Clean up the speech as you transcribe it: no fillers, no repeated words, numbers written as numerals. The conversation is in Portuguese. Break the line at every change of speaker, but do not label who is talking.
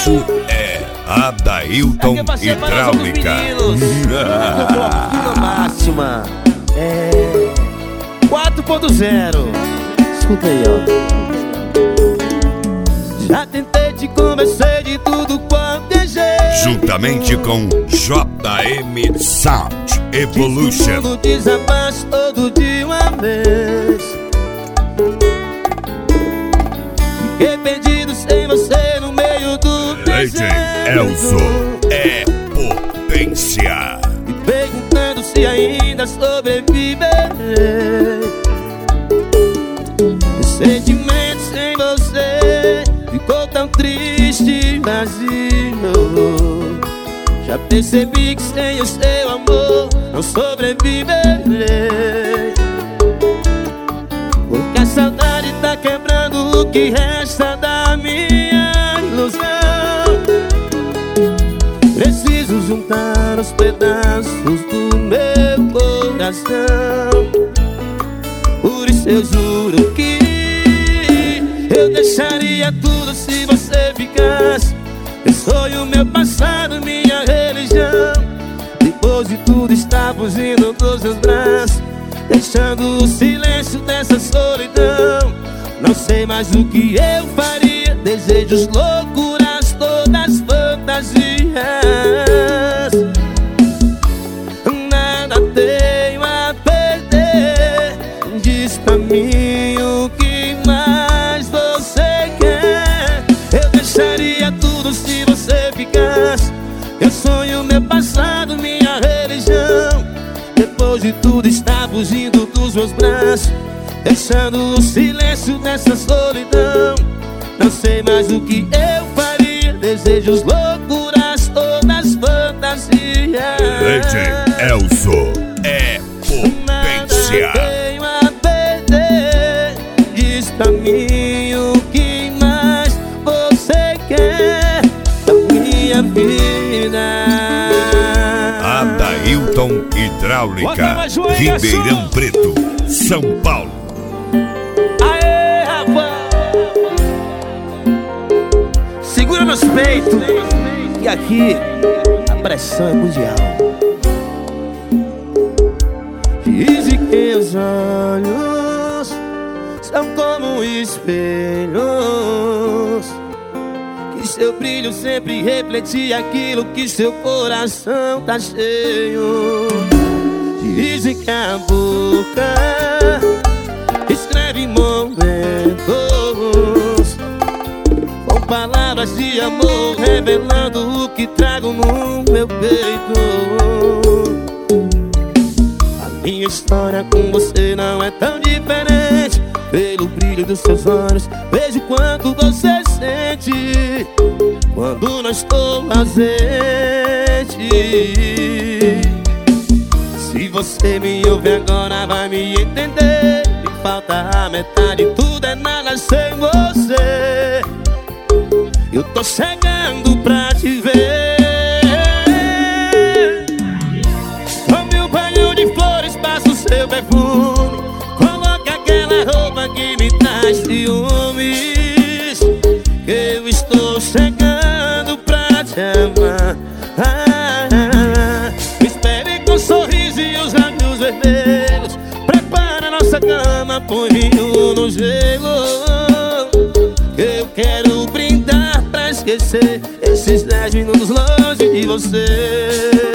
Isso é Adailton Hidráulica.
Tudo máxima. 4.0. Escuta aí, ó. Já tentei te convencer de tudo quanto é jeito.
Juntamente com JM Sound Evolution.
Tudo desabaixo todo de uma vez. Fiquei perdido sem você no meio do
Legend Elzo é potência.
Me perguntando se ainda sobreviverei. O sentimento sem você ficou tão triste e vazio. Já percebi que sem o seu amor não sobreviverei. Porque a saudade tá quebrando o que resta da minha ilusão. Preciso juntar os pedaços do meu coração. Por isso eu juro que eu deixaria tudo se você ficasse. Eu sonho, meu passado, minha religião. Depois de tudo está fugindo dos seus braços, deixando o silêncio dessa solidão. Não sei mais o que eu faria. Desejos, loucuras, todas fantasias. Nada tenho a perder. Diz pra mim o que mais você quer. Eu deixaria tudo se você ficasse. Eu sonho, meu passado, minha religião. Depois de tudo está fugindo dos meus braços, deixando o silêncio dessa solidão. Não sei mais o que eu faria. Desejos, loucuras, todas fantasias.
Legend Elzo é potência.
Nada tenho a perder. Diz pra mim o que mais você quer da minha vida.
Adailton Hidráulica, Ribeirão Preto, São Paulo.
Aê, rapaz! Segura meus peitos, e aqui a pressão é mundial. Dizem que os olhos são como espelhos, que seu brilho sempre reflete aquilo que seu coração tá cheio. Dizem que a boca escreve momentos com palavras de amor, revelando o que trago no meu peito. A minha história com você não é tão diferente. Pelo brilho dos seus olhos vejo quanto você sente quando não estou ausente. Se você me ouve agora vai me entender. Me falta a metade, tudo é nada sem você. Eu tô chegando pra te ver. Tome um banho de flores, passa o seu perfume. Coloque aquela roupa que me traz ciúmes. Eu estou chegando pra te amar. Me espere com um sorriso e os lábios vermelhos. Prepara nossa cama, põe vinho no gelo. Eu quero brindar pra esquecer esses 10 minutos longe de você.